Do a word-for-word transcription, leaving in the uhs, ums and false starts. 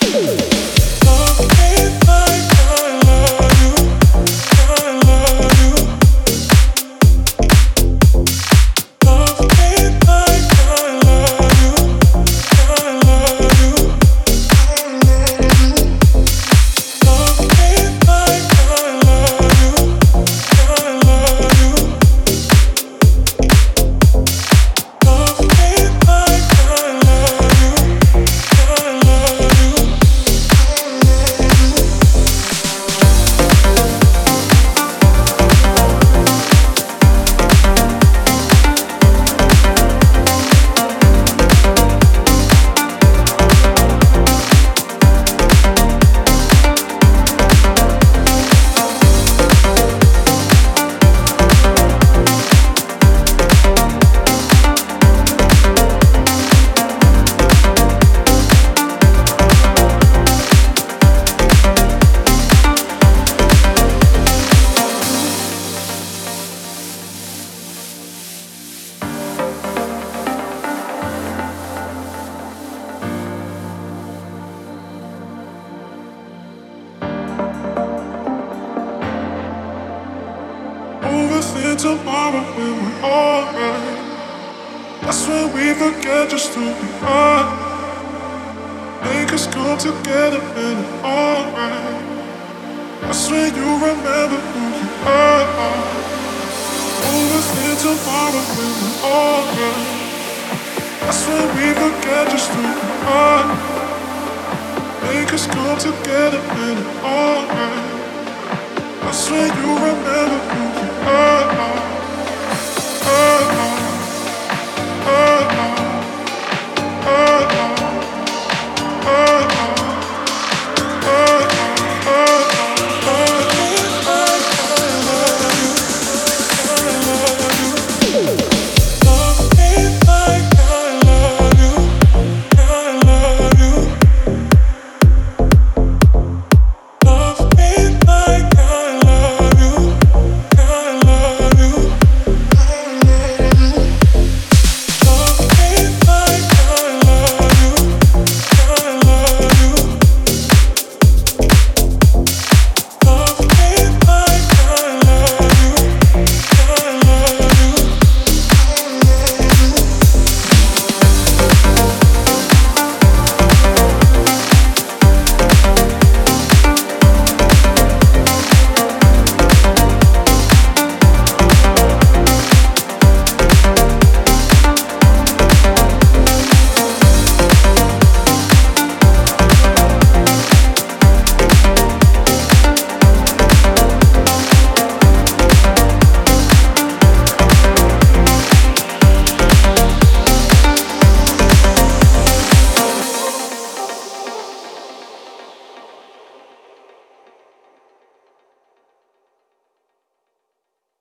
Tomorrow when we're alright, that's when we forget just who we are. Make us come together and it's alright. That's when you remember who you are. Overthink tomorrow when we're alright, that's when we forget just who we are. Make us come together and it's alright. That's when you remember who you are. Oh, oh, oh, oh, oh, oh.